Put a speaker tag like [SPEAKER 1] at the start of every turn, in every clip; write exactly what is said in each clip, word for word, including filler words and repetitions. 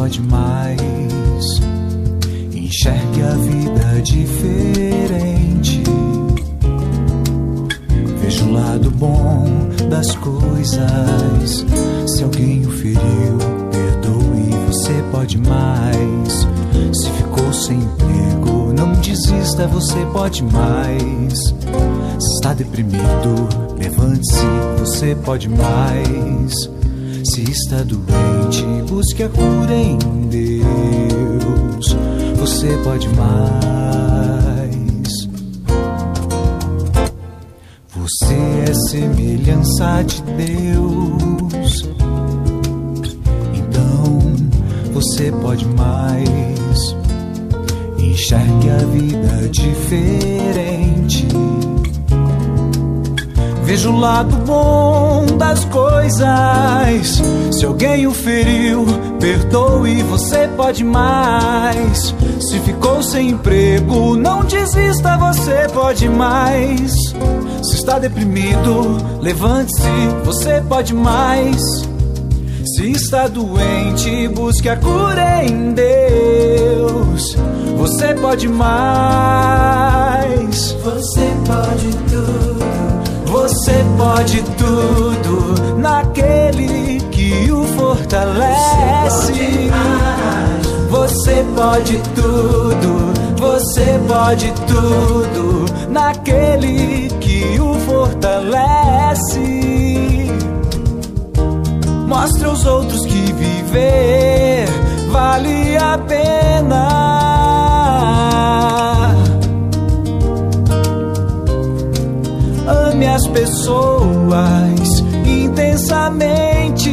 [SPEAKER 1] pode mais. Enxergue a vida diferente. Veja o lado bom das coisas. Se alguém o feriu, perdoe, você pode mais. Se ficou sem emprego, não desista, você pode mais. Se está deprimido, levante-se, você pode mais. Se está doente, busque a cura em Deus, você pode mais. Você é semelhança de Deus, então você pode mais. Enxergue a vida diferente. Veja o lado bom das coisas. Se alguém o feriu, perdoe, você pode mais. Se ficou sem emprego, não desista, você pode mais. Se está deprimido, levante-se, você pode mais. Se está doente, busque a cura em Deus, você pode mais. Você pode tudo. Você pode tudo naquele que o fortalece. Você pode tudo, você pode tudo naquele que o fortalece. Mostre aos outros que viver vale a pena. Ame as pessoas intensamente.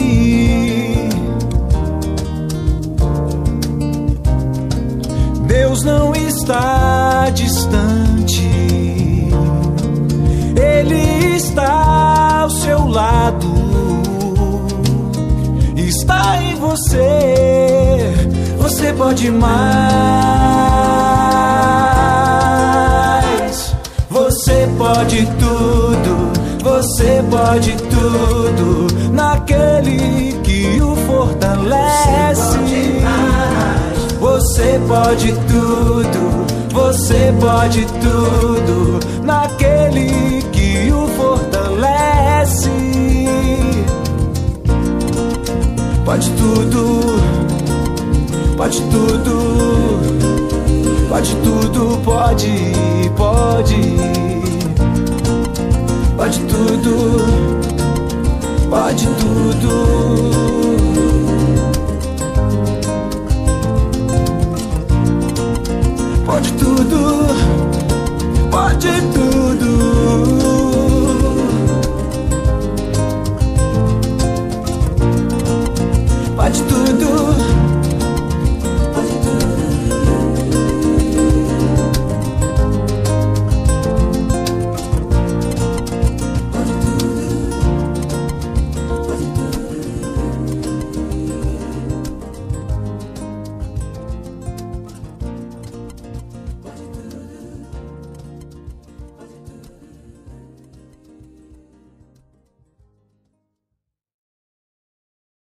[SPEAKER 1] Deus não está distante, Ele está ao seu lado, está em você. Você pode mais. Você pode tudo, você pode tudo naquele que o fortalece. Você pode tudo, você pode tudo naquele que o fortalece. Pode tudo, pode tudo, pode tudo, pode, pode. Pode tudo, pode tudo. Pode tudo.